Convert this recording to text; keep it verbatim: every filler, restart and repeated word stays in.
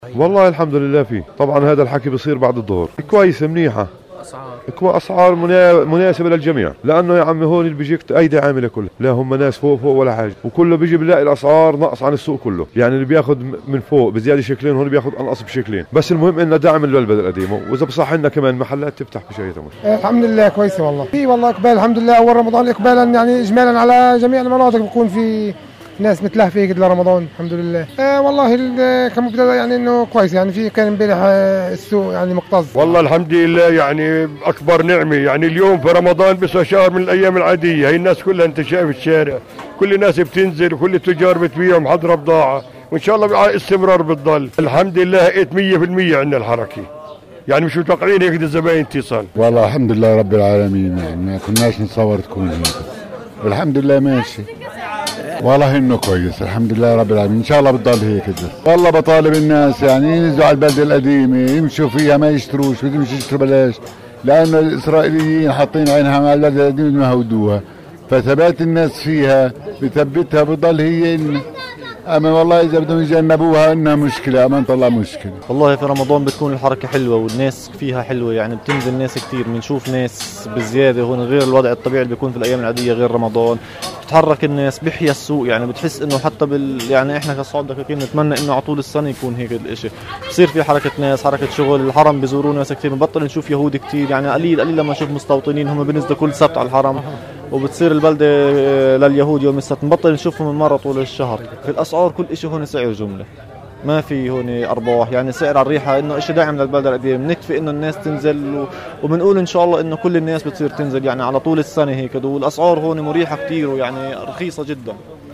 والله الحمد لله فيه. طبعا هذا الحكي بصير بعد الظهر. كويس منيحة اسعار اسعار مناسبه للجميع، لانه يا عمي هون اللي بيجيك ايدي عامله كلها، لا هم ناس فوق فوق ولا حاجه، وكله بيجي بيلاقي الاسعار نقص عن السوق كله، يعني اللي بياخذ من فوق بزياده شكلين هون بياخذ انقص بشكلين، بس المهم انه دعم للبلد القديم، واذا بصح لنا كمان محلات تفتح بشيء تمام. الحمد لله كويسه والله. في والله اقبال الحمد لله. اول رمضان اقبالا يعني اجمالا على جميع المناطق بكون في ناس متلهفه كده لرمضان الحمد لله. آه والله كمبتدا يعني انه كويس، يعني في كان امبارح آه السوق يعني مكتظ. والله الحمد لله يعني اكبر نعمه، يعني اليوم في رمضان بس شهر من الايام العاديه، هي الناس كلها انت شايف الشارع كل الناس بتنزل وكل التجار بتبيع محضره بضاعه، وان شاء الله على استمرار بتضل. الحمد لله لقيت مية بالمية عندنا الحركه، يعني مش متوقعين هيك الزباين تصل. والله الحمد لله رب العالمين، يعني ما كناش نتصور تكون هيك، والحمد لله ماشي. والله انه كويس الحمد لله رب العالمين، ان شاء الله بتضل هيك بس. والله بطالب الناس يعني ينزلوا على البلده القديمه يمشوا فيها ما يشتروش، بدهم يشتروا بلاش، لانه الاسرائيليين حاطين عينها على البلده القديمه ما هودوها، فثبات الناس فيها بثبتها بتضل هي إن. اما والله اذا بدهم يجنبوها انها مشكله، اما نطلع مشكله. والله في رمضان بتكون الحركه حلوه والناس فيها حلوه، يعني بتنزل ناس كثير، بنشوف ناس بزياده هون غير الوضع الطبيعي اللي بيكون في الايام العاديه غير رمضان. بتتحرك الناس، بيحيا السوق، يعني بتحس انه حتى بال يعني احنا كصعود دكاكين نتمنى انه على طول السنه يكون هيك الشيء، بصير في حركه ناس، حركه شغل، الحرم بيزوروا ناس كثير، بنبطل نشوف يهود كثير، يعني قليل قليل لما نشوف مستوطنين هم بينزلوا كل سبت على الحرم، وبتصير البلده لليهود يوم السبت، نبطل نشوفهم من مره طول الشهر. في الاسعار كل شيء هون سعر جمله، ما في هون ارباح، يعني سعر على الريحه انه شيء داعم للبلد القديم، بنكفي انه الناس تنزل وبنقول ان شاء الله انه كل الناس بتصير تنزل يعني على طول السنه هيك، والاسعار هون مريحه كثير ويعني رخيصه جدا.